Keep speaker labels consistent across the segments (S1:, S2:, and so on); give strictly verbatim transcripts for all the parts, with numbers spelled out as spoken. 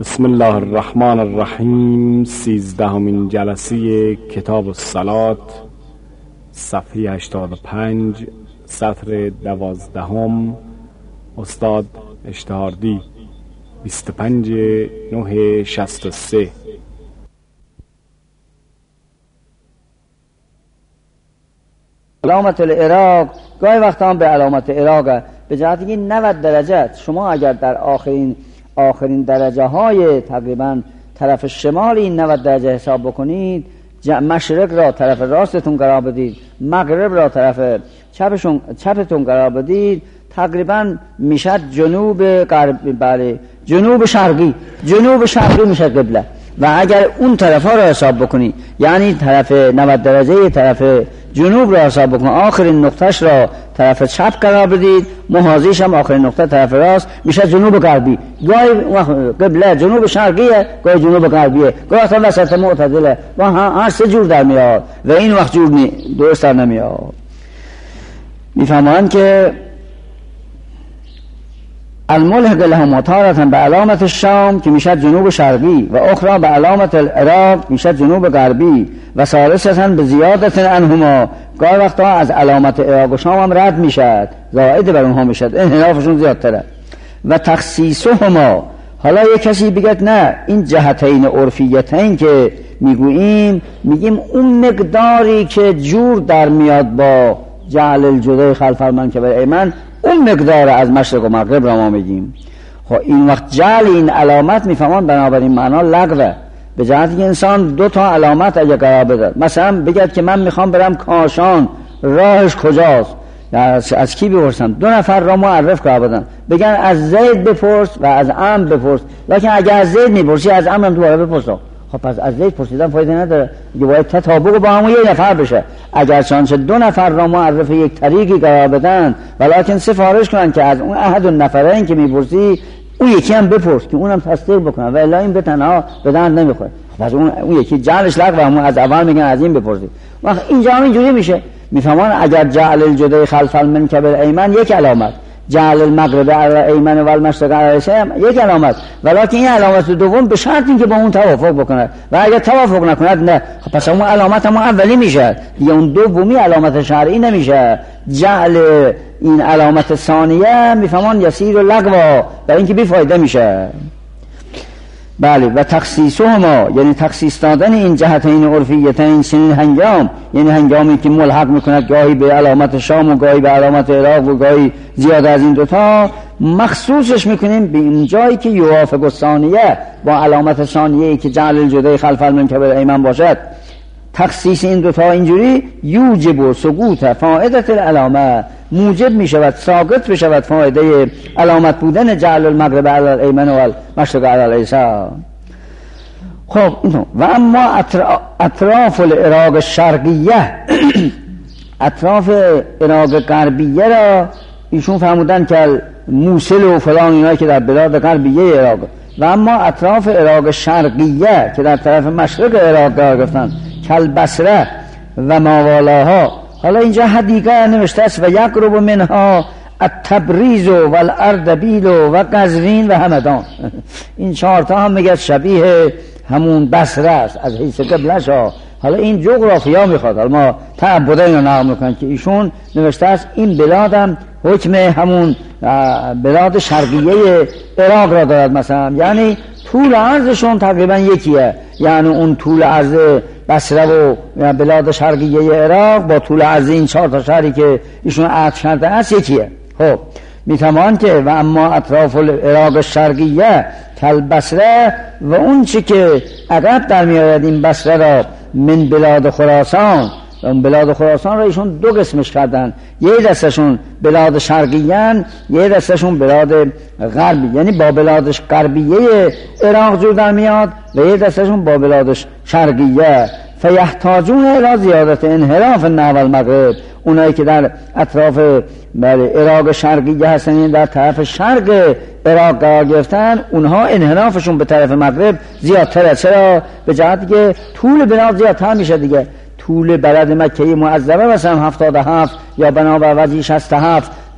S1: بسم الله الرحمن الرحیم. سیزدهمین جلسه کتاب الصلات، صفحه هشتاد و پنج، سطر دوازدهم، استاد اشتهاردی، بیست و پنج نه شصت و سه.
S2: علامت العراق گاهی وقتا هم به علامت عراق به جهت که نود درجه شما اگر در آخرین آخرین درجه های تقریبا طرف شمال این نود درجه حساب بکنید، مشرق را طرف راستتون قرار بدید، مغرب را طرف چپشون چپتون قرار بدید، تقریبا میشه جنوب غربی، بله جنوب شرقی، جنوب شرقی میشه قبله. و اگر اون طرف ها را حساب بکنی، یعنی طرف نود درجه طرف جنوب را حساب بکنی، آخرین نقطهش را طرف چپ قرار بدید، محاذیش هم آخرین نقطه طرف راست، میشه جنوب غربی. گاهی قبله جنوب شرقیه، گاهی جنوب غربیه، گاهی تا وسط معتدله، و هر سه جور در میاد و این وقت جور نی درست در نمیاد. میفهمند که الملحق لهم تارة به علامت الشام که میشه جنوب شرقی و اخرى به علامت العراق میشه جنوب غربی و ثالثاً به زیادت انهما، گاهی وقتا از علامت عراق و شام هم رد میشد، زائد بر اونها میشد، انحرافشون زیادتره. و تخصیصهما، حالا یک کسی بگه نه این جهتین عرفیتین که میگوییم، میگیم اون مقداری که جور در میاد با جعل الجدی خلف المنکب الایمن، اون مقدار از مشرق و مغرب را ما میگیم. خب این وقت جعل این علامت میفهمان بنابراین معنا لغوه، به جهتی که انسان دو تا علامت اگه قرار بده، مثلا بگید که من میخوام برم کاشان، راهش کجاست؟ از, از کی بپرسم؟ دو نفر را معرف قرار بدن، بگن از زید بپرس و از عمرو بپرس، لکن اگه از زید میپرسی از عمرو هم دوباره بپرس. خب پس از زید پرسیدن فایده نداره، دیگه باید تطابق با همون یک نفر بشه. اگر چانچه دو نفر را معرف یک طریقی قرار بدن، ولیکن سفارش کنن که از اون احد النفرین که میپرسی اون یکی هم بپرس که اونم تصدیق بکنه، و الا این به تنها به درد نمیخوره. پس اون اون یکی جعلش لغو، همون از اول میگن از این بپرسید. وقت اینجا هم اینجوری میشه، میفهمان اگر جعل الجدی خلف المنکب الایمن یک علامت، جعل المغرب علی الایمن و المشرق علی الشام یک علامت، ولیکن این علامت دوم به شرط اینکه با اون توافق بکنه، و اگر توافق نکند نه، پس اون علامت هم اولی میشه دیگه، اون دومی علامت شرعی نمیشه. جعل این علامت ثانیه میفهمان یسیر لغو، برای اینکه بی فایده میشه. بله. و تخصیصهما یعنی تخصیص دادن این جهتین عرفیتین سنین هنگام، یعنی هنگامی که ملحق میکند گاهی به علامت شام و گاهی به علامت عراق و گاهی زیاد از این دوتا، مخصوصش میکنیم به این جایی که یوافق الثانیه با علامت ثانیه که جعل الجدی خلف المنکب الایمن باشد. تخصیص این دوتا اینجوری یوجب و سقوط فائدت العلامه، موجب می شود ساقط بشود فائده علامت بودن جعل المغرب علی الایمن و المشرق علی الایسر. خب اینو. و اما اطراف العراق الشرقیه اطراف عراق غربیه را ایشون فهمودن که موصل و فلان اینا که در بلاد غربیه عراق، و اما اطراف عراق شرقیه که در طرف مشرق عراق قرار گرفتن، کل بصره و ماوالاها. حالا اینجا حدیقه نوشته است و یقرب منها التبریز و الاردبیل و قزوین و همدان. این چهارتا هم میگه شبیه همون بصره است از حیث قبلش ها. حالا این جغرافیا میخواد، حالا ما تعبده اینو نقل میکنن که ایشون نوشته است این بلاد هم حکم همون بلاد شرقیه عراق را دارد مثلا، یعنی طول عرضشون تقریبا یکیه، یعنی اون طول عرض بصره و بلاد شرقیه عراق با طول عرض این چهار تا شهری که ایشون عطف کرده است یکیه. خب میتمان که و اما اطراف العراق شرقیه کل بصره، و اون چی که عقب در میآید این بصره را من بلاد خراسان، اون بلاد خراسان را ایشون دو قسمش کردن، یه دستشون بلاد شرقیان، یه دستشون بلاد غربی، یعنی با بلادش غربیه عراق جور در میاد و یه دستشون با بلادش شرقیه. فیحتاجون الى زیادت انحراف نحو المغرب، اونایی که در اطراف عراق شرقیه هستن، یعنی در طرف شرق عراق قرار گرفتن، اونها انحرافشون به طرف مغرب زیادتره. چرا؟ به جهتی که طول بلاد زیادتر میشه دیگه. طول بلد مکه معظمه مثلا هفتاد و هفت یا بنابر وجهی شصت و هفت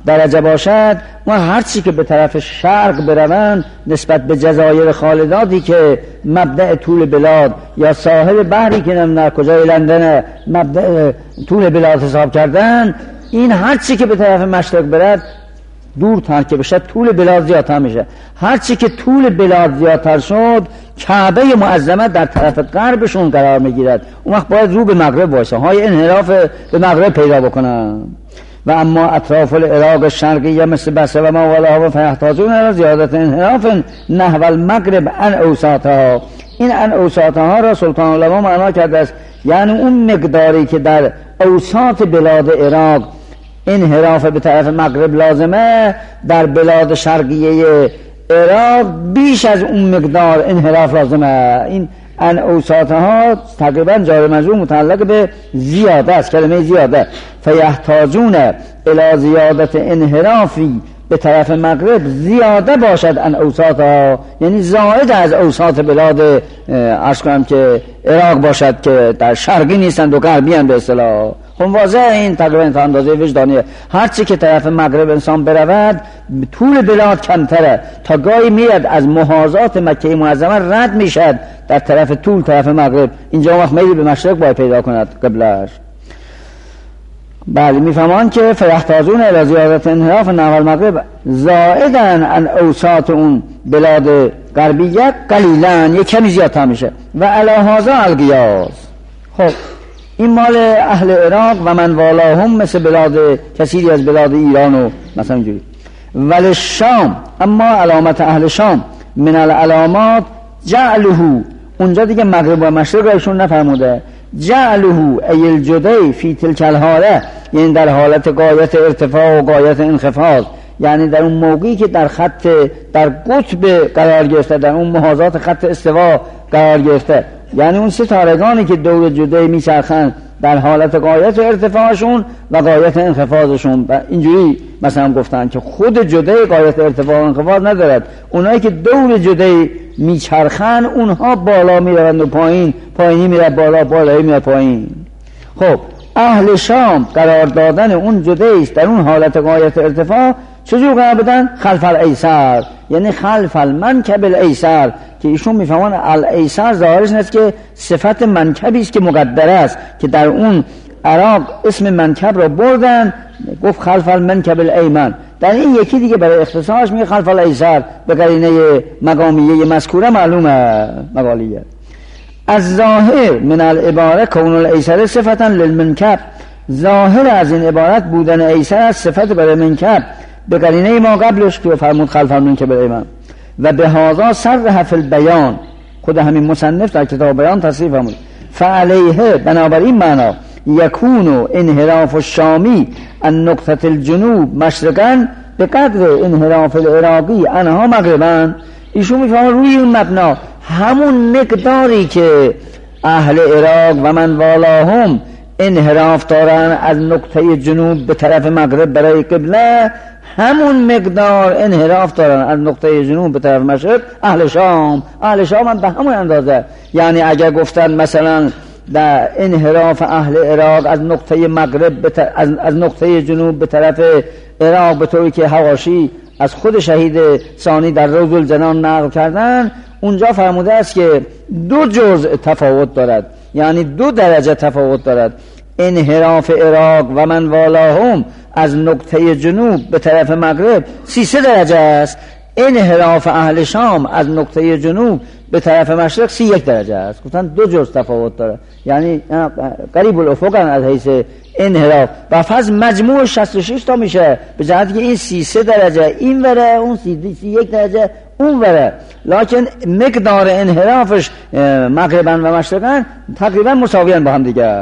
S2: درجه باشد، ما هر چی که به طرف شرق بروند نسبت به جزایر خالداتی که مبدأ طول بلاد یا ساحل بحری که در کجای لندن مبدأ طول بلاد حساب کردن، این هر چی که به طرف مشرق برد دور تر که بشه طول بلاد زیادتر میشه. هر چی که طول بلاد زیادتر شد کعبه معظمه در طرف غربشون قرار میگیرد، اون وقت باید رو به مغرب وایسه، های انحراف به مغرب پیدا بکنن. و اما اطراف العراق الشرقیه مثل بصره و ما والاه فیحتاجون الى زیادت انحراف نحو المغرب عن اوساطها. این عن اوساطها را سلطان العلماء معنا کرده است، یعنی اون مقداری که در اوساط بلاد عراق انحراف به طرف مغرب لازمه، در بلاد شرقیه عراق بیش از اون مقدار انحراف لازمه. این ان اوساطها تقریبا جار مجرور متعلق به زیاده است، کلمه زیاده. فیحتاجون الی زیادت انحرافی به طرف مغرب زیاده باشد ان اوساطها، یعنی زائد از اوساط بلاد عرض کنم که عراق باشد که در شرقی نیستند و غربی هم به اصطلاح. خب واضح این تقریبا تا اندازه وجدانیه، هرچی که طرف مغرب انسان برود طول بلاد کمتره، تا گاهی میاد از محاذات مکه معظمه رد میشد در طرف طول طرف مغرب، اینجا وقت میلی به مشرق باید پیدا کند قبلش. بله میفهمان که فیحتاجون الی زیادت انحراف نحو المغرب زائدن عن اوساط اون بلاد غربیه قلیلا، یک کمی زیادتر میشه. و علی هذا القیاس. خب این مال اهل عراق و من والاهم مثل بلاد کثیری از بلاد ایران و مثلا اینجوری. ولی شام، اما علامت اهل شام من العلامات جعله، اونجا دیگه مغرب و مشرق ایشون نفرموده، جعله ای الجدی فی تلک الحاله، یعنی در حالت غایت ارتفاع و غایت انخفاض، یعنی در اون موقعی که در خط در قطب قرار گرفته، در اون محاذات خط استوا قرار گرفته، یعنی اون ستارگانی که دور جدی میچرخند در حالت غایت ارتفاعشون و غایت انخفاضشون. و اینجوری مثلا گفتن که خود جدی غایت ارتفاع و انخفاض ندارد، اونایی که دور جدی میچرخند اونها بالا میروند و پایین، پایینی میره بالا، بالایی میره پایین. خب اهل شام قرار دادن اون جدی است در اون حالت غایت ارتفاع چجور قرار بدن؟ خلف الایسر، یعنی خلف المنکب الایسر، که ایشون میفهمن الایسر ظاهرش نیست که صفت منکبی است که مقدره است، که در اون عراق اسم منکب را بردن گفت خلف المنکب الایمن، در این یکی دیگه برای اختصاص میگه خلف الایسر، به قرینه مقامیه مذکوره معلومه مقالیه. از ظاهر من العباره کون الایسر صفتا للمنکب، ظاهر از این عبارت بودن ایسر از صفت برای منکب، به قرینه ما قبلش که فرمود خلف المنکب الایمن. و به هذا صرح فی البیان، خود همین مصنف در کتاب بیان تصریح فرمود، فعلیه بنابراین معنا یکون انحراف الشامی ان نقطه الجنوب مشرقا به قدر انحراف العراقی انها مغربا. ایشون میفهمه روی اون مبنا همون مقداری که اهل عراق و من والاهم انحراف دارن از نقطه جنوب به طرف مغرب برای قبله، همون مقدار انحراف دارن از نقطه جنوب به طرف مشرق اهل شام. اهل شام هم به همون اندازه، یعنی اگر گفتن مثلا در انحراف اهل عراق از نقطه مغرب به طرف از, از نقطه جنوب به طرف عراق، به طوری که حواشی از خود شهید ثانی در روض الجنان نقل کردن، اونجا فرموده است که دو جزء تفاوت دارد، یعنی دو درجه تفاوت دارد. انحراف عراق و من والاهم از نقطه جنوب به طرف مغرب سی سه درجه است، انحراف اهل شام از نقطه جنوب به طرف مشرق سی یک درجه است. گفتن دو جزء تفاوت داره، یعنی قریب الافق از حیث انحراف، و فاز مجموع شصت و شش تا میشه، به جهتی که این سی سه درجه این وره، اون سی یک درجه اون وره، لکن مقدار انحرافش مغربا و مشرقا تقریبا مساویان با هم دیگه.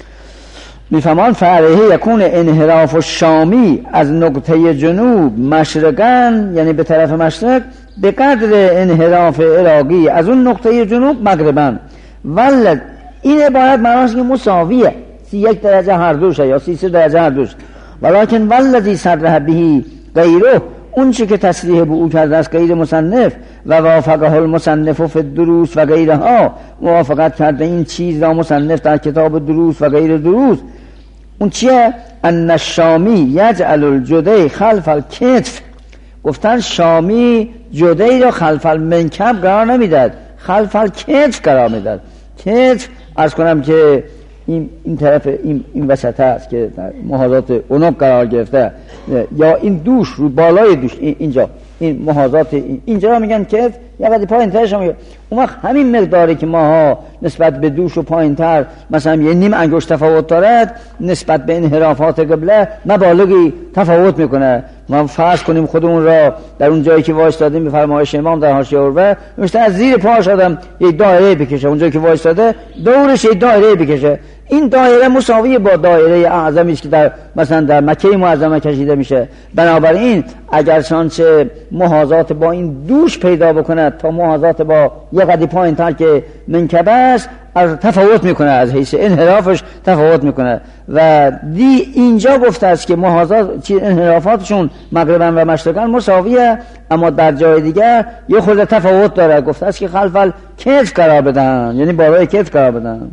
S2: میفهمان فعلیه یکون انحراف الشامی از نقطه جنوب مشرقا، یعنی به طرف مشرق، به قدر انحراف عراقی از اون نقطه جنوب مغربا. ولد این عبارت معناش که مساویه، سی یک درجه هر دوشه یا سی سه درجه هر دوش، ولیکن ولذی صرح به غیره، اون چی که تصریح به او کرده است غیر مصنف، و وافقه المصنف فی الدروس و غیرها، موافقت کرده این چیز را مصنف در کتاب دروس و غیر دروس، اون چیه؟ ان الشامی یجعل الجدی خلف الکتف. گفتن شامی جدی رو خلف المنکب قرار نمیداد، خلف الکتف قرار میداد. کتف عرض کنم که این این طرف این این وسط است که محاذات عنق قرار گرفته، یا این دوش رو بالای دوش اینجا این محاذات اینجا رو میگن کتف، یا قدی پایین ترش هم میگن. اون وقت همین مقداری که ماها نسبت به دوش و پایین تر مثلا یه نیم انگشت تفاوت دارد، نسبت به انحرافات قبله مبالغی تفاوت میکنه. ما فرض کنیم خودمون را در اون جایی که وایستادیم به فرمایش امام در حاشیه عروه نوشته از زیر پاش آدم یک دایره بکشه، اون جایی که وایستاده دورش یک دایره بکشه. این دایره مساوی با دایره اعظمی است که در مثلا در مکه معظمه کشیده میشه. بنابراین اگر چنانچه محاذات با این دوش پیدا بکنه تا محاذات با یه قدی پایین تر که منکبه است، از تفاوت میکنه، از حیث انحرافش تفاوت میکنه. و دی اینجا گفته است که محاذات چی انحرافاتشون مغربا و مشرقا مساویه، اما در جای دیگر یه خورده تفاوت داره. گفته است که خلف الکتف قرار بدن، یعنی بالای کتف قرار بدن.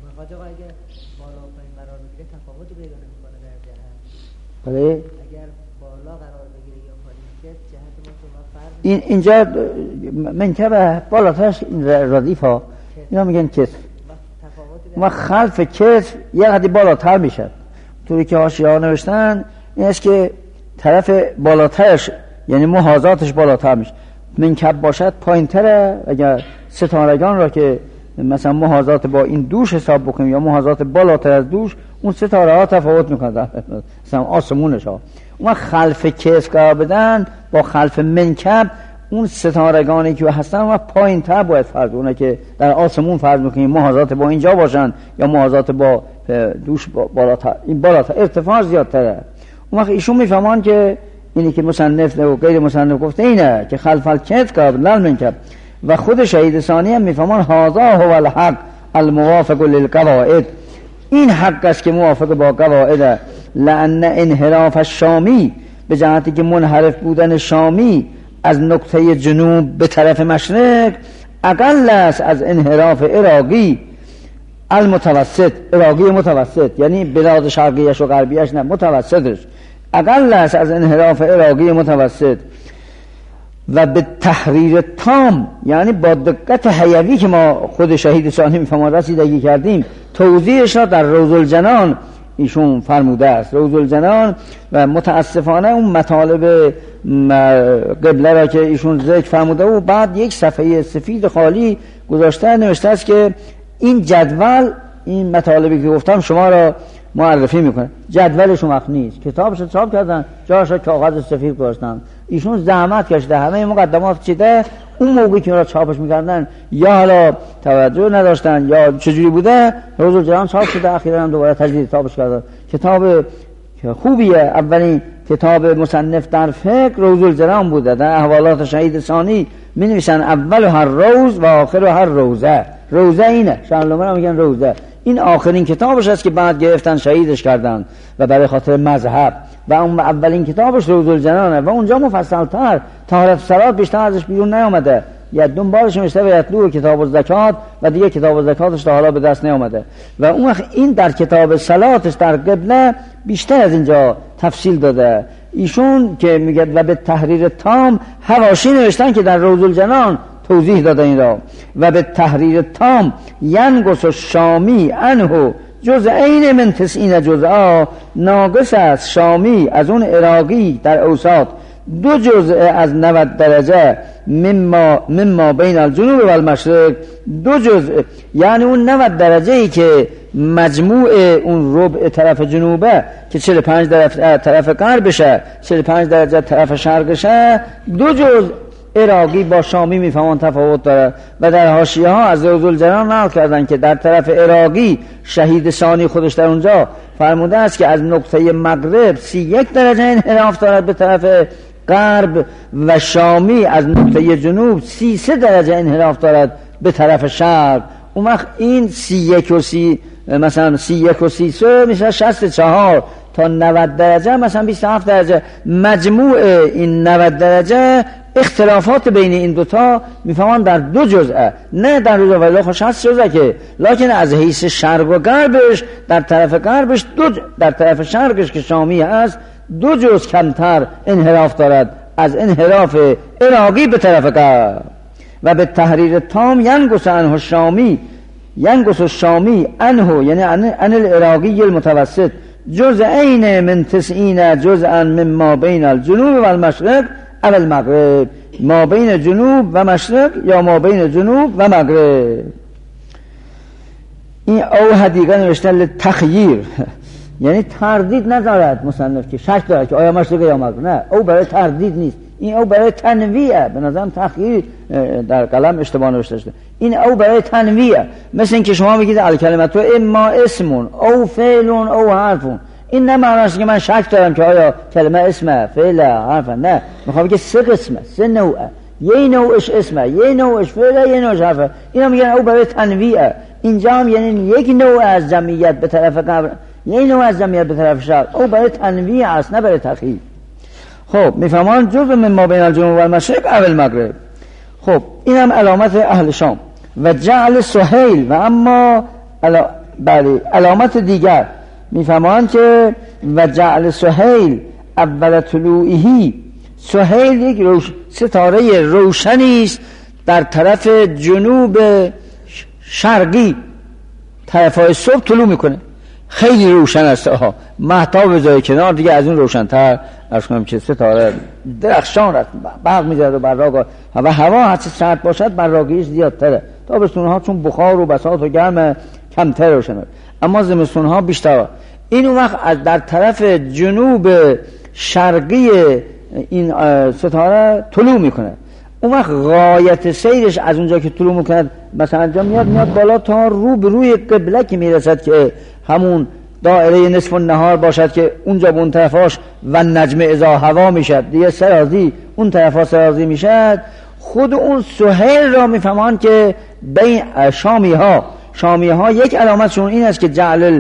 S2: بله
S3: اگر بالا قرار بگیره یا پایین کتف جهت مطلق فرق
S2: این اینجا منکبه بالاترش این ردیف ها اینا میگن کتف، ما خلف کتف یه قدی بالاتر میشه. طوری که حاشیه ها نوشتن این است که طرف بالاترش یعنی محاذاتش بالاتر میشه. منکب باشد پایین تره. اگر ستارگان را که مثلا محاذات با این دوش حساب بکنیم یا محاذات بالاتر از دوش، اون ستاره ها تفاوت میکنه، مثلا آسمونش ها. اون خلف کتف قرار بدن با خلف منکب، اون ستارگانی که هستن و پایین تر باید فرض، اونه که در آسمون فرض میکنیم محاذات با اینجا باشن یا محاذات با دوش بالاتر، این بالاتر ارتفاع زیادتره. اون وقت ایشون میفهمان که اینی که مصنف و غیر مصنف گفته اینه که خلف الکتف قرار بدن منکب. و خود شهید ثانی هم میفهمان هذا هو الحق الموافق للقواعد، این حق است که موافق با قواعد. لأن انحراف الشامی به جهتی که منحرف بودن شامی از نقطه جنوب به طرف مشرق اقل است از انحراف عراقی المتوسط. عراقی متوسط یعنی بلاد شرقیش و غربیش نه، متوسطش اقل است از انحراف عراقی متوسط. و به تحریر تام یعنی با دقت حیوی که ما خود شهید ثانی میفهمون رسیدگی کردیم، توضیحش را در روض الجنان ایشون فرموده است. روض الجنان و متاسفانه اون مطالب قبله را که ایشون ذکر فرموده و بعد یک صفحه سفید خالی گذاشته، نوشته است که این جدول این مطالبی که گفتم شما را معرفی میکنه. جدولش وقت نیست، کتابش رو چاپ کردن جاش کاغذ سفید گذاشتن. ایشون زحمت کشیده همه مقدمات چیده، اون موقعی که را چاپش میکردن یا حالا توجه نداشتن یا چجوری بوده، روز الجنان چاپ شده، اخیراً هم دوباره تجدید چاپش کردن. کتاب خوبیه، اولین کتاب مصنف در فقه روز الجنان بوده. در احوالات شهید ثانی می نویسن اول هر روز و آخر هر روزه. روزه اینه، شهرلومه هم میگن روزه. این آخرین کتابش است که بعد گرفتن شهیدش کردن و برای خاطر مذهب. و اون اولین کتابش روز الجنانه و اونجا مفصل‌تر طهارت صلات بیشتر ازش بیرون نیامده. یا دنبالش نوشته و یتلو کتاب الزکات و دیگه کتاب الزکاتش تا حالا به دست نیامده. و اون وقت این در کتاب صلاتش در قبله بیشتر از اینجا تفصیل داده. ایشون که میگه و به تحریر تام حواشی نوشتن که در روض الجنان توضیح داده این را. و به تحریر تام ینقص الشامی عنه جزئین من تسعین جزءا، ناقص است شامی از اون عراقی در اوساط دو جزء از نود درجه مما مما بین الجنوب و المشرق، دو جزء یعنی اون نود درجه ای که مجموع اون ربع طرف جنوبه که چهل و پنج درجه طرف غربشه، چهل و پنج درجه طرف شرقشه، دو جزء عراقی با شامی میفهمن تفاوت داره. و در حاشیه ها از روض الجنان نقل کردن که در طرف عراقی شهید ثانی خودش در اونجا فرموده است که از نقطه مغرب سی یک درجه انحراف دارد به طرف غرب و شامی از نقطه جنوب سی سه درجه انحراف دارد به طرف شرق. اون وقت این سی یک و سی مثلا سی یک و سی سه میشه شصت و چهار تا نود درجه مثلا بیست و هفت درجه. مجموع این نود درجه اختلافات بین این دوتا میفهمان در دو جزء، نه در روز اول خوش هست جزء که لکن از حیث شرق و غربش در طرف غربش دو ج... در طرف شرقش که شامی است دو جزء کمتر انحراف دارد از انحراف عراقی به طرف غرب. و به تحریر تام ینگس عنه شامی ینگس الشامی عنه یعنی عن العراقی المتوسط جزءین من تسعین جزءا مما بین الجنوب و المشرق او المغرب، ما بین جنوب و مشرق یا ما بین جنوب و مغرب. این او حدیقه نوشتن تخییر یعنی تردید ندارد مصنف که شک دارد که آیا مشرق یا مغرب، نه، او برای تردید نیست، این او برای تنویعه. به نظرم تخییر در قلم اشتباه نوشته شده، این او برای تنویعه. مثل این که شما بگید الکلمه اما اسمون او فعلون او حرفون، این نه معناست که من شک دارم که آیا کلمه اسمه فعل حرف، نه، میخوام بگم سه قسمه، سه نوعه، یه نوعش اسمه، یه نوعش فعله، یه نوعش حرفه. اینا میگن او برای تنویعه. اینجا هم یعنی یک نوع از جمعیت به طرف قبر، یه نوع از جمعیت به طرف شرق، او برای تنویع است نه برای تخییر. خب میفهمان جزء من ما بین الجنوب و المشرق او المغرب. خب این هم علامت اهل شام. و جعل سهیل و اما علا... بله علامت دیگر میفهمان که و جعل سهیل اول طلوعی، سهیل یک روش... ستاره روشنی است در طرف جنوب شرقی، طرفای صبح طلوع میکنه، خیلی روشن است. آها مهتاب بذاری کنار دیگه از اون روشن‌تر عرض کنم که ستاره درخشان است، برق می‌زنه و براق و هوا هرچه سرد باشد براقیش زیادتره. تابستون‌ها چون بخار و بساط و گرم کمتر روشنه، اما زمستون‌ها بیشتر. این وقت از در طرف جنوب شرقی این ستاره طلوع میکنه. اون وقت غایت سیرش از اونجا که طلوع میکنه مثلا جا میاد میاد بالا تا رو به روی قبله که میرسد که همون دائره نصف النهار باشد که اونجا به اون طرفاش و نجم اذا هوا میشد دیگه سرازی اون طرفا سرازی میشد. خود اون سهیل را میفهمان که بین شامی ها شامی ها یک علامتشون این است که جعل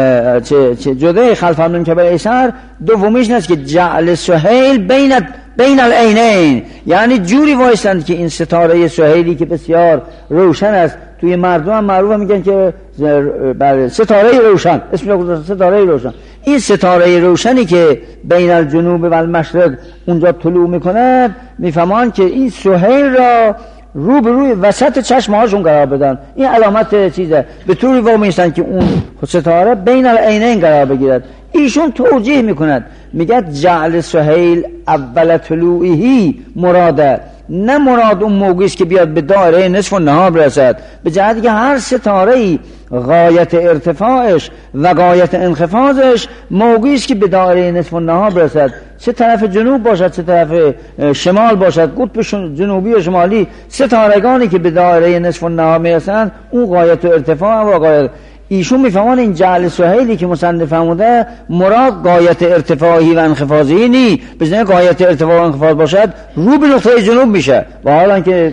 S2: جده خلف همون که بر ایسر، دومیش است که جعل سهیل بین بین العینین، یعنی جوری وایستند که این ستاره سهیلی که بسیار روشن است، توی مردم هم معروف میگن که بله ستاره روشن، اسمش گذاشتن ستاره روشن. این ستاره روشنی که بین الجنوب و المشرق اونجا طلوع میکند میفهمان که این سهیل را رو به روی وسط چشمهاشون قرار بدن. این علامت چیزه، به طوری وامیستن که اون ستاره بین العینین قرار بگیرد. ایشون توجیه میکند، میگه جعل سهیل اول طلوعی مراده، نه مراد اون موقعی است که بیاد به دایره نصف النهار برسد، به جهتی که هر ستاره‌ای غایت ارتفاعش و غایت انخفاضش موقعی است که به دایره نصف النهار برسد، چه طرف جنوب باشد چه طرف شمال باشد، قطب جنوبی و شمالی، ستارگانی که به دایره نصف النهار میرسند اون غایت ارتفاع و غایت. ایشون میفهمان این جعل سهیلی که مصنف فرموده مراد غایت ارتفاعی و انخفاضی نی، بزنه غایت ارتفاع و انخفاض باشد رو به نقطه جنوب میشه، و حالا که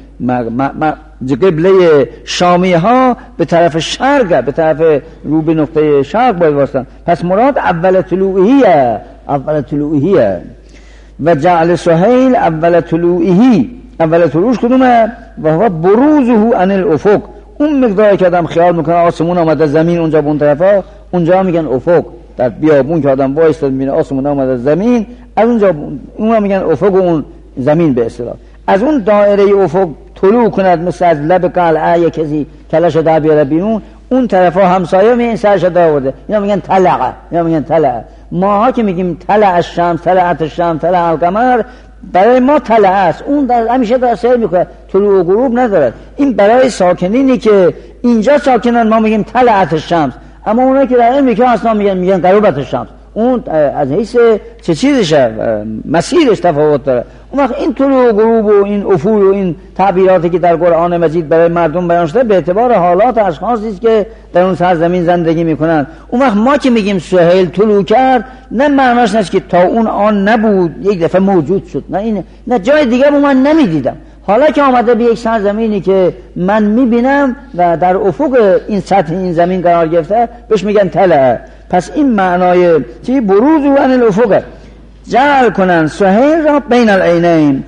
S2: قبله شامی ها به طرف شرق، به طرف رو به نقطه شرق باید واسطن. پس مراد اول طلوعیه، اول طلوعیه. و جعل سهیل اول طلوعی، اول طلوعش کدومه؟ و هو بروزه عن الافق، اون مقداری که آدم خیال میکنه آسمون آمده زمین اونجا به اون طرفا، اونجا میگن افق. در بیابون که آدم وایستاد میبینه آسمون آمده زمین، از اونجا اونها میگن افق، اون زمین به اصطلاح. از اون دایره افق طلوع کند مثل از لب قلعه یک کسی کلش در بیاره بیرون، اون طرفا همسایه میگن سرش در آورده، اینا میگن طلعه، اینا میگن طلعه. ماها که میگیم طلع الشمس، طلعت الشمس، طلع القمر، برای ما طلعه است، اون در همیشه در سیر میکنه، طلوع و غروب ندارد. این برای ساکنینی که اینجا ساکنن ما میگیم طلعت الشمس، اما اونایی که در امریکا هستن میگن میگن غروبت الشمس. اون از حیث چه چیزشه، مسیرش تفاوت داره. اون وقت این طلوع و غروب و این افول و این تعبیراتی که در قرآن مجید برای مردم بیان شده به اعتبار حالات اشخاصی است که در اون سرزمین زندگی میکنن. اون وقت ما که میگیم سهیل طلوع کرد، نه معناش نیست که تا اون آن نبود یک دفعه موجود شد، نه این نه جای دیگه من نمیدیدم، حالا که آمده به یک سرزمینی که من میبینم و در افق این سطح این زمین قرار گرفته بهش میگن طلعه. پس این معنای چی؟ بروز و عن الافق، جعل کنن سهیل را بین العینین.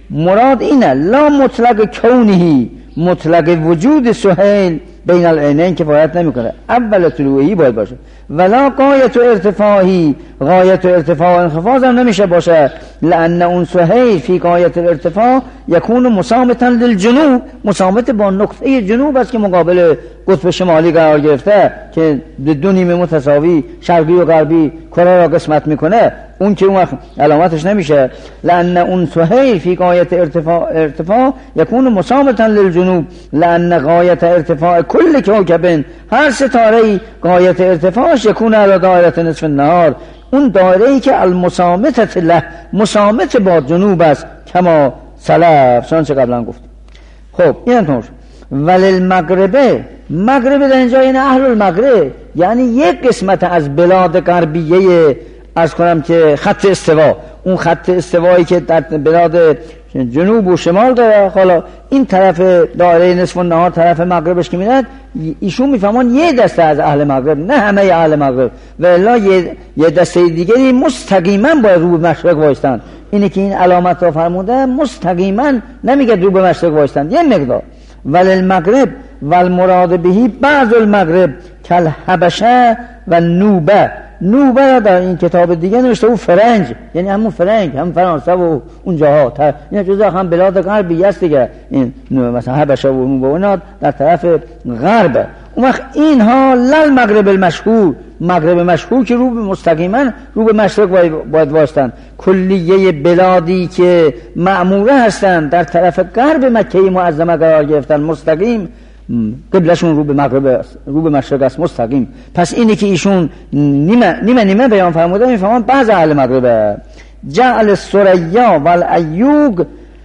S2: مراد اینه لا مطلق کونهی، مطلق وجود سهیل بین العینین کفایت نمیکنه، اول طلوعی باید باشه، ولا غایت ارتفاعی، غایت ارتفاع و انخفاض هم نمیشه باشه، لان اون سهیل فی غایت الارتفاع یکون مسامتا للجنوب، مسامت با نقطه جنوب است که مقابل قطب شمالی قرار گرفته که دو نیمه متساوی شرقی و غربی کره را قسمت میکنه، اون که اون علامتش نمیشه، لان اون سهیل فی غایت ارتفاع ارتفاع یکون مسامتا للجنوب، لان غایت ارتفاع کل کوكب، هر ستاره غایت ارتفاعش یکون علی دایره نصف النهار، اون دایره‌ای که المسامتت له، مسامت با جنوب است، کما سلف چنانچه قبلا گفت. خب این طور وللمغرب، مغرب در اینجا یعنی اهل المغرب، یعنی یک قسمت از بلاد غربیه، از کنم که خط استوا، اون خط استوایی که در بلاد جنوب و شمال داره، حالا این طرف دایره نصف النهار طرف مغربش که میاد، ایشون میفهمن یه دسته از اهل مغرب، نه همه اهل مغرب، و الا یه, یه دسته دیگری مستقیما باید رو به مشرق وایستن. اینه که این علامت را فرموده مستقیما، نمیگه رو به مشرق وایستن، یه مقدار. وللمغرب والمراد بهی بعض المغرب کل حبشه و نوبه، نوبه را در این کتاب دیگه نوشته او فرنج، یعنی همون فرنگ، هم فرانسه و اون جاها، این جزء هم بلاد غربی است دیگه، این مثلا حبشه و نوبه اونا در طرف غرب. اون وقت اینها لل مغرب المشهور، مغرب مشهور که رو به مستقیما رو به مشرق باید وایستن، کلیه بلادی که معموره هستند در طرف غرب مکه معظمه قرار گرفتن، مستقیم قبلشون رو به مغرب است، رو به مشرق است مستقیم. پس اینی که ایشون نیمه نیمه, نیمه بیان فرموده، میفهمن بعض اهل مغرب. جعل الثریا والایوگ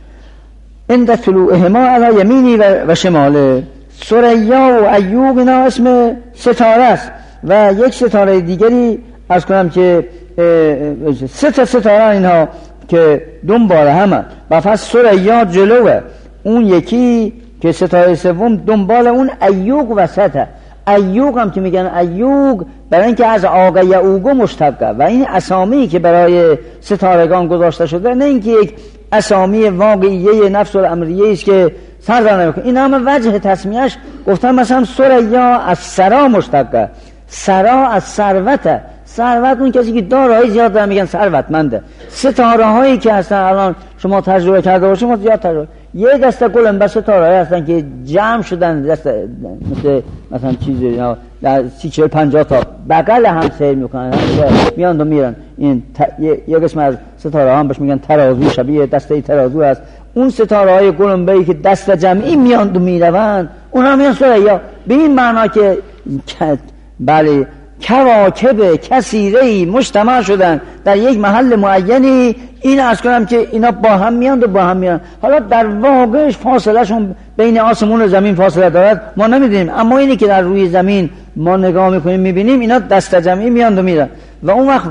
S2: عند طلوعهما علی یمینی و شماله، ثریا و ایوگ اینا اسم ستاره است و یک ستاره دیگری از کنم که سه تا ستاره اینها که دنبال همه، و پس ثریا جلوه، اون یکی که ستاره سوم دنبال اون ایوگ وسطه. ایوگ هم که میگن ایوگ برای اینکه از آقا یعوگو مشتقه، و این اسامی که برای ستارگان گذاشته شده نه اینکه یک اسامی واقعیه نفس الامریه است که سر در نمیکنه، این همه وجه تسمیهش گفتن مثلا ثریا از سرا مشتقه، سرا از ثروته، ثروت اون کسی که دارایی زیاد داره میگن ثروتمنده. ستاره هایی که هستن الان شما تجربه کرده باشید، ما زیاد تجربه، یه دسته گلن بس ستاره هستن که جمع شدن دسته مثل مثلا چیزی در سی چهل پنجاه تا بغل هم سیر میکنن، میان و میرن. این ت... یه قسم از ستاره هم بهش میگن ترازو، شبیه دسته ترازو هست. اون ستاره های گلنبه‌ای که دست جمعی میان و میروند، اونا میان ثریا، به این معنا که بله کواکب کثیره‌ای مجتمع شدن در یک محل معینی، این از کنم که اینا با هم میان و با هم میان. حالا در واقعش فاصله شون بین آسمون و زمین فاصله دارد ما نمیدونیم، اما اینی که در روی زمین ما نگاه میکنیم میبینیم اینا دست جمعی میان و میرن. و اون وقت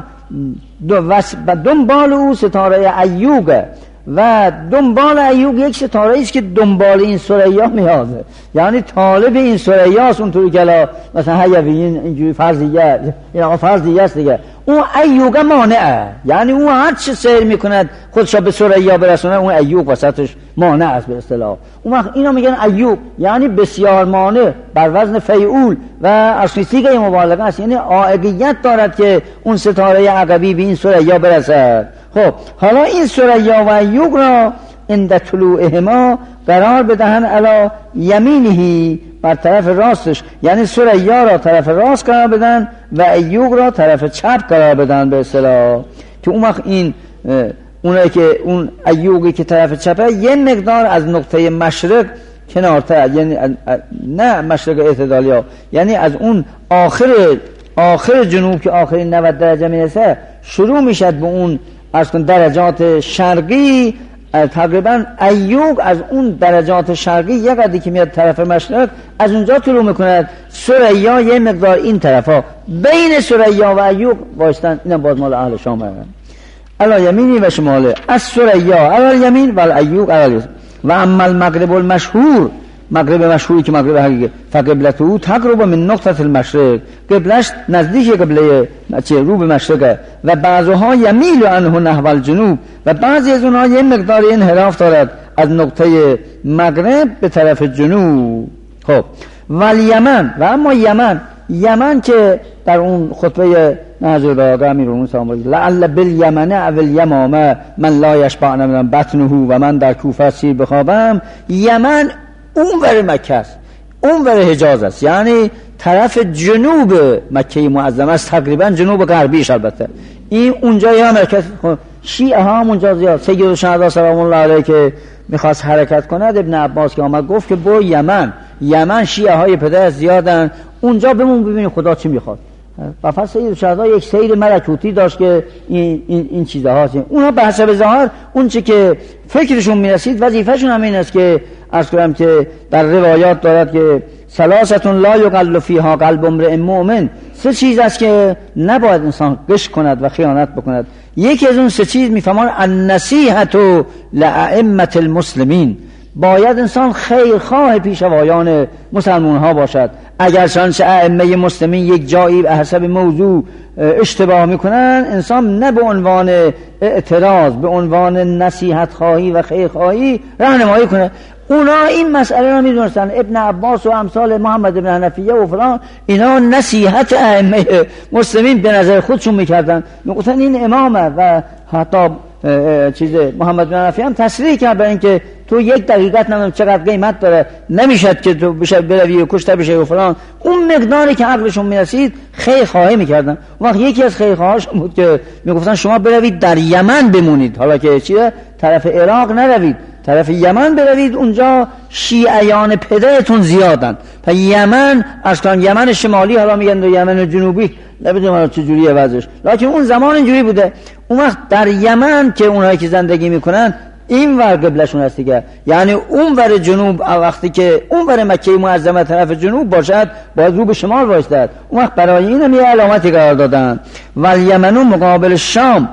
S2: دنبال او ستاره ایوگه، و دنبال ایوگ یک ستاره است که دنبال این ثریا میاد، یعنی طالب این ثریا است. اونطوری که مثلا حیویین اینجوری فرضیه، این آقا فرضیه است دیگه، اون ایوگ مانعه، یعنی اون هر چه سیر میکند خودشا به ثریا برسونه، اون ایوگ وسطش مانع است به اصطلاح. اون وقت اینا میگن ایوگ یعنی بسیار مانع، بر وزن فیعول و اصلی سیگه مبالغه است، یعنی عاقبیت دارد که اون ستاره عقبی به این ثریا برسد. خب حالا این ثریا و ایوگ را عند طلوعهما قرار بدهن علی یمینه، بر طرف راستش، یعنی ثریا را طرف راست قرار بدن و ایوگ را طرف چپ قرار بدن به اصطلاح، که اون وقت این اونایی که اون ایوگی که طرف چپه یه مقدار از نقطه مشرق کنارتر، یعنی نه مشرق اعتدالی ها، یعنی از اون آخر آخر جنوب که آخرین نود درجه میرسه شروع میشد به اون از درجات شرقی. تقریبا ایوگ از اون درجات شرقی یک قدری که میاد طرف مشرق از اونجا طلوع میکند. ثریا یه مقدار این طرفا بین ثریا و ایوگ وایستن، اینا باز مال اهل شام هستن. علی یمینی و شماله، از ثریا علی یمین و ایوگ علی. و اما المغرب المشهور، مغرب مشهوری که مغرب حقیقی فقبلته تقرب من نقطه المشرق، قبلش نزدیک قبله چه رو به مشرقه و بعضها یمیل عنه نحو الجنوب و بعضی از اونها یه مقدار انحراف دارد از نقطه مغرب به طرف جنوب. خب والیمن و اما یمن، یمن که در اون خطبه نازل به امیرالمومنین سلام الله لعل بالیمن او الیمامه من لا یشبع من بطنه و من در کوفه سیر بخوابم. یمن اون ور مکه است، اون ور حجاز است، یعنی طرف جنوب مکه معظمه است، تقریبا جنوب غربیش. البته این اونجا یا مرکز شیعه ها هم اونجا زیاد. سید الشهدا سلام الله علیه که میخواست حرکت کند، ابن عباس که آمد گفت که برو یمن، یمن شیعه های پدر زیادن، اونجا بمون ببینیم خدا چی میخواد. و فقط سید الشهدا یک سیر ملکوتی داشت که این این این چیزها هست. اونها به حسب ظاهر اون چی که فکرشون میرسید وظیفه‌شون هم این است که عرض کنم که در روایات دارد که ثلاثه لا یقل فیها قلب امرئ مؤمن، سه چیز است که نباید انسان غش کند و خیانت بکند. یکی از اون سه چیز میفهمان النصیحة لائمة المسلمین، باید انسان خیرخواه پیشوایان مسلمان ها باشد. اگر چنانچه ائمه مسلمین یک جایی به حسب موضوع اشتباه میکنن، انسان نه به عنوان اعتراض، به عنوان نصیحت خواهی و خیرخواهی راهنمایی کنه. اونا این مسئله را میدونستن، ابن عباس و امثال محمد بن حنفیه و فلان، اینا نصیحت ائمه مسلمین به نظر خودشون میکردن، میگفتن این امامه. و حتی چیز محمد بن حنفیه هم تصریح کرد برای اینکه تو یک دقیقت نمیدونم چقدر قیمت داره، نمیشد که تو بشه بروی و کشته بشه و فلان. اون مقداری که عقلشون میرسید خیر خواهی میکردن. اون وقت یکی از خیر خواهاشون بود که میگفتن شما بروید در یمن بمونید، حالا که چیه طرف عراق نروید، طرف یمن بروید، اونجا شیعیان پدرتون زیادن. پس یمن اصلا یمن شمالی حالا میگن یمن جنوبی، نمیدونم حالا چجوریه وضعش، لکن اون زمان اینجوری بوده. اون وقت در یمن که اونایی که زندگی میکنن این ور قبلشون هست دیگه، یعنی اون ور جنوب وقتی که اون ور مکه معظمه طرف جنوب باشد باید رو به شمال وایستد. اون وقت برای این هم یه علامتی قرار دادن. والیمن مقابل شام،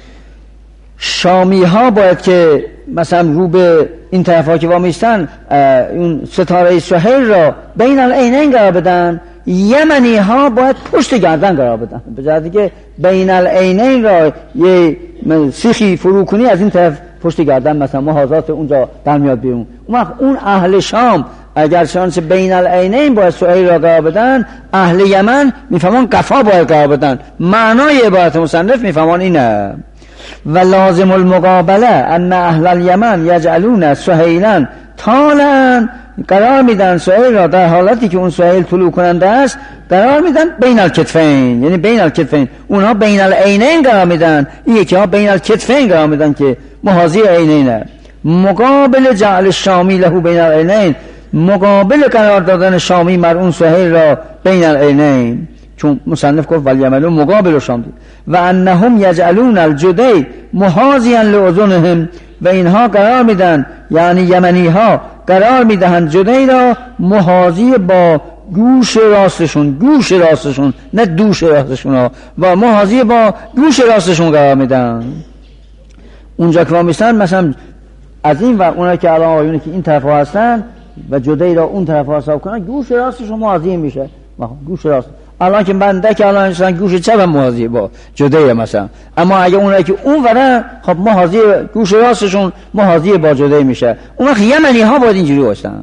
S2: شامی ها باید که مثلا رو به این طرف ها که وامیستن اون ستاره سهیل را بین العینین قرار بدن، یمنی ها باید پشت گردن قرار بدن، به جهتی که بین العینین را یه سیخی فروکنی از این طرف پشت گردن مثلا محاذات اونجا در میاد بیرون. اون وقت اون اهل شام اگر شانس بین العینین باید سهیل را قرار بدن، اهل یمن میفهمان قفا باید قرار بدن. معنای عبارت مصنف میفهمان اینه. و لازم المقابله ان اهل الیمن یجعلون سهیلا طالا، قرار میدن سهیل را در حالتی که اون سهیل طلوع کننده است قرار میدن بین الکتفین، یعنی بین الکتفین. اونها بین العینین قرار میدن، این یکی ها بین الکتفین قرار میدن که محاذی عینینه. مقابل جعل شامی له بین العینین، مقابل قرار دادن شامی مر اون سهیل را بین العینین، چون مصنف گفت والیمن مقابل شام. و انهم یجعلون الجدی محاذیا لاذنهم، و اینها قرار میدن یعنی یمنی ها قرار میدهند جدی را محاذی با گوش راستشون، گوش راستشون نه دوش راستشون ها، و محاذی با گوش راستشون قرار میدن. اونجا که میستن مثلا از این و اونایی که الان آیونه که این طرف ها هستن و جدی را اون طرف ها حساب کنن، گوش راستشون محاذی میشه. گوش راست الان که بنده که الان انسان گوش چپ محاذی با جدی مثلا، اما اگه اونایی که اون وره خب محاذی گوش راستشون محاذی با جدی میشه. اون وقت یمنی ها باید اینجوری باشن.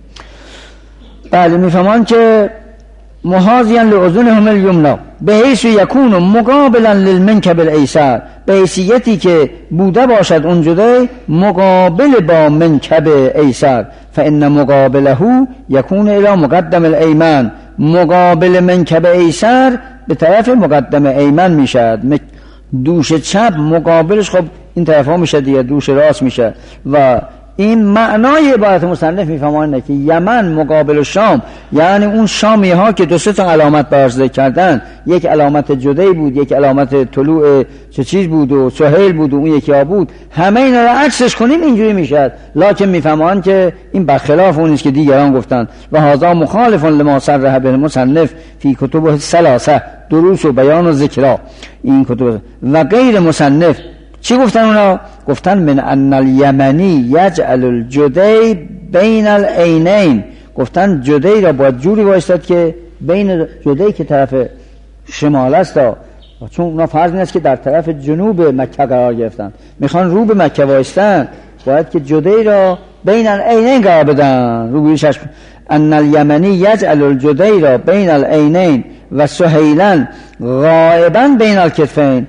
S2: بله میفهمان که محاذیا لاذنهم الیمنا بحیث یکون مقابلا للمنکب الایسر، به حیثیتی که بوده باشد اون جدی مقابل با منکب ایسر. فان مقابله یکون الی مقدم الایمن، مقابل منکب ایسر به طرف مقدم ایمن میشد. دوش چپ مقابلش خب این طرف ها میشه دیگه، دوش راست میشه. و این معنای عبارت مصنف میفهمانه که یمن مقابل شام، یعنی اون شامی ها که دو سه تا علامت برز کردن، یک علامت جدی بود، یک علامت طلوع چه چیز بود و سهیل بود و اون یکی ها بود، همه اینا رو عکسش کنیم اینجوری میشد. لکن میفهمان که این برخلاف اون است که دیگران گفتن. و هذا مخالف لما صرح به مصنف فی کتب الثلاثه دروس و بیان و ذکرا. این کتب و غیر مصنف چی گفتن اونا؟ گفتن من ان الیمنی یجعل الجدی بین العینین، گفتن جدی را باید جوری وایستاد که بین جدی که طرف شمال است، چون اونا فرض نیست که در طرف جنوب مکه قرار گرفتن، میخوان رو به مکه وایستن، باید که جدی را بین العینین قرار بدن. رو گویی چشم ان الیمنی یجعل الجدی را بین العینین و سهیلا غائبا بین الکتفین.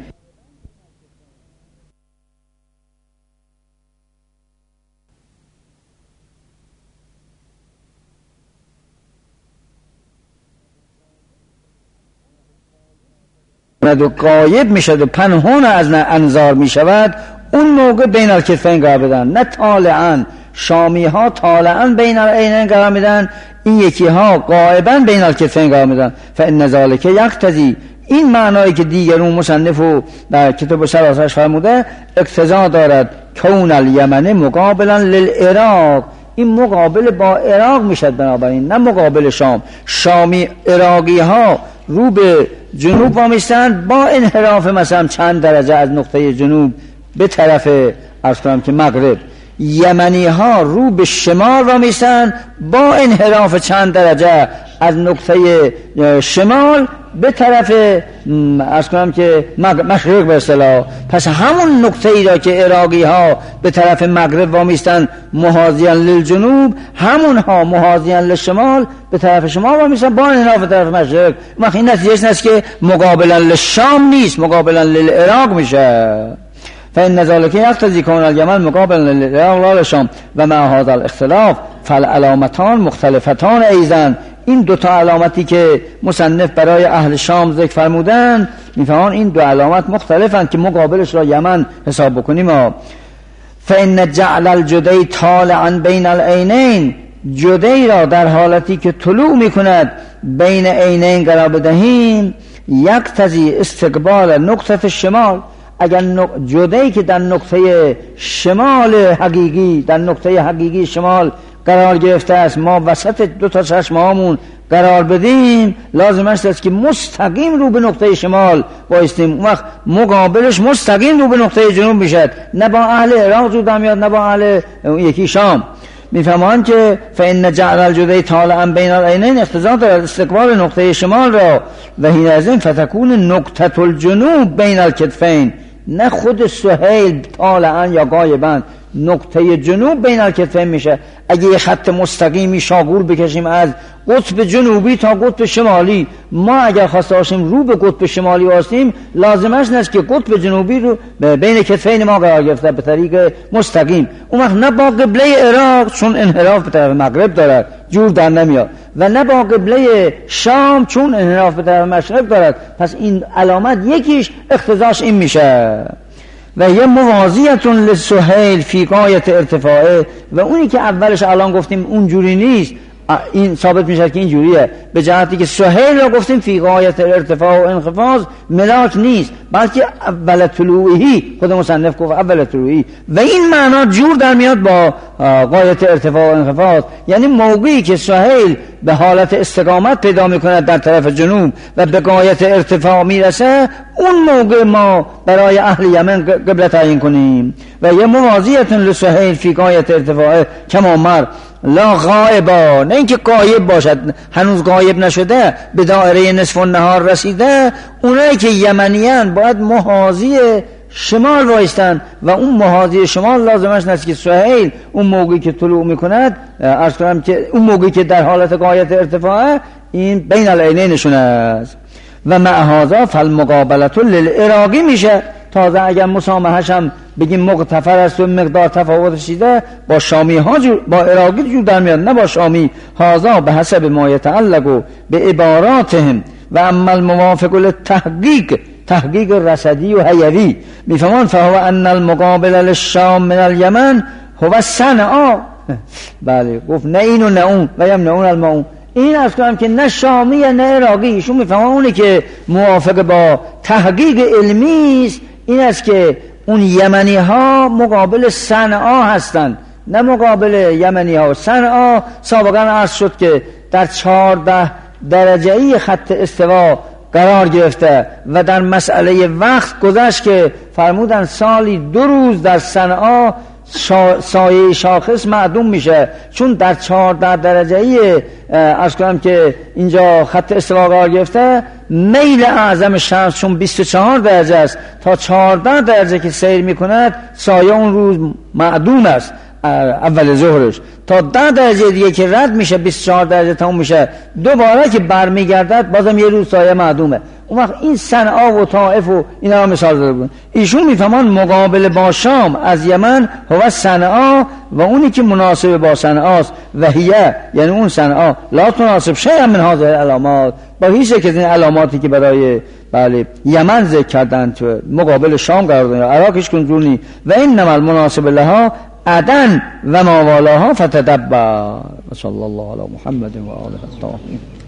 S2: و غایب میشد و پنهان از انظار میشود، اون موقع بین الکتفین قرار بدن. نه طالعا، شامی ها طالعا بین العینین قرار میدن، این یکی ها غائبا بین الکتفین قرار میدن. فان ذلک یقتضی، این معنایی که دیگرون مصنف و در کتاب سلاسش فرموده اقتضا دارد کون الیمن مقابلا للعراق، این مقابل با عراق میشد، بنابراین نه مقابل شام. شامی عراقی ها رو به جنوب وامیستند با انحراف مثلا چند درجه از نقطه جنوب به طرف عرض کنم که مغرب. یمنی ها رو به شمال وامیستند با انحراف چند درجه از نقطه شمال به طرف عرض کنم که مشرق به اصطلاح. پس همون نقطه ای را که عراقی ها به طرف مغرب وامیستند محاذیاً للجنوب، همون ها محاذیاً للشمال به طرف شمال وامیستند با انحراف به طرف مشرق. این نتیجه است که مقابلا للشام نیست، مقابلا للعراق میشه. فإن ذلك يقتضي كون اليمن مقابلا للعراق لا للشام و مع هذا الاختلاف فالعلامتان مختلفتان ایضا. این دو تا علامتی که مصنف برای اهل شام ذکر فرمودن، میفهمن این دو علامت مختلفند که مقابلش را یمن حساب بکنیم. فإن جعل الجدی طالعا بین العینین، جدی را در حالتی که طلوع میکند بین عینین قرار بدهیم، یقتضی استقبال نقطه شمال. اگر جدی که در نقطه شمال حقیقی، در نقطه حقیقی شمال قرار گرفته است، ما وسط دو تا چشم هامون قرار بدیم، لازم است که مستقیم رو به نقطه شمال بایستیم. اون وقت مقابلش مستقیم رو به نقطه جنوب میشد، نه با اهل عراق رو میاد نه با اهل یکی شام. میفهمان که فإن جعل الجدی طالعا بین العینین اقتضا دارد استقبال نقطه شمال را و حینئذ فتکون نقطه الجنوب بین الکتفین، نه خود سهیل طالعا یا غایبا، نقطه جنوب بین الکتفین میشه. اگه یه خط مستقیمی شاگول بکشیم از قطب جنوبی تا قطب شمالی، ما اگر خواسته باشیم رو به قطب شمالی واسطیم، لازمش نیست که قطب جنوبی رو بین کتفین ما قرار گرفته به طریق مستقیم. اون وقت نه با قبله عراق چون انحراف به طرف مغرب دارد جور در نمیاد، و نه با قبله شام چون انحراف به طرف مشرق دارد. پس این علامت یکیش اقتضاش این میشه. و یه موازیتون لسهیل فی غایت ارتفاعه، و اونی که اولش الان گفتیم اونجوری نیست، این ثابت میشه که اینجوریه، به جهتی که سهیل را گفتیم فی غایت ارتفاع و انخفاض ملاک نیست، بلکه اول طلوعی، خود مصنف گفت اول طلوعی، و این معنا جور در میاد با غایت ارتفاع و انخفاض. یعنی موقعی که سهیل به حالت استقامت پیدا میکنه در طرف جنوب و به غایت ارتفاع میرسه، اون موقع ما برای اهل یمن قبله تعیین کنیم. و یه موازیتون لسهیل فی غایت ارتفاع کما مر لا غائبا، نه اینکه غایب باشد، هنوز غایب نشده، به دایره نصف النهار رسیده. اونایی که یمنیان باید محاذی شمال وایستن و اون محاذی شمال لازمش نیست که سهیل اون موقعی که طلوع میکند، عرض کنم که اون موقعی که در حالت غایت ارتفاعه، این بین العینینشون است. و مع هذا فالمقابله للعراقی میشه. تازه اگر مسامحه‌ش هم بگیم مغتفر است و مقدار تفاوتش دیده، با شامی ها جور، با عراقی جور در میاد، نه با شامی. هذا به حسب ما یتعلق به عباراتهم و اما الموافق للتحقیق، تحقیق رصدی و حیوی، میفهمان فهو ان المقابل للشام من الیمن هو صنعا. بله گفت نه این و نه اون و یم نه اون المعون. این از کنم که نه شامی نه عراقی، ایشون میفهمن اونی که موافق با تحقیق علمی است این است که اون یمنی ها مقابل صنعا هستند، نه مقابل یمنی ها. صنعا سابقا عرض شد که در چهارده درجه‌ای خط استوا قرار گرفته و در مسئله وقت گذشت که فرمودن سالی دو روز در صنعا شا... سایه شاخص معدوم میشه، چون در چهارده درجه‌ای عرض کنم که اینجا خط استوا قرار گرفته، میل اعظم شمس چون بیست و چهار درجه است تا چهارده درجه که سیر میکند سایه اون روز معدوم است اول ظهرش، تا ده درجه دیگه که رد میشه بیست و چهار درجه تموم میشه دوباره که برمیگردد بازم یه روز سایه معدومه. اون وقت این صنعا و طائف و اینا رو مثال داده بود. ایشون میفهمان مقابل با شام از یمن هو صنعا و اونی که مناسب با صنعاست و هیه یعنی اون صنعا لا تناسب شیئا من هذه العلامات، با هیچ یک از این علاماتی که برای بله یمن ذکر کردن تو مقابل شام قرار دادن عراقش کنجونی و انما المناسب لها عدن و ما والاها فتدبر. صلی الله علی محمد و آله الطاهرین.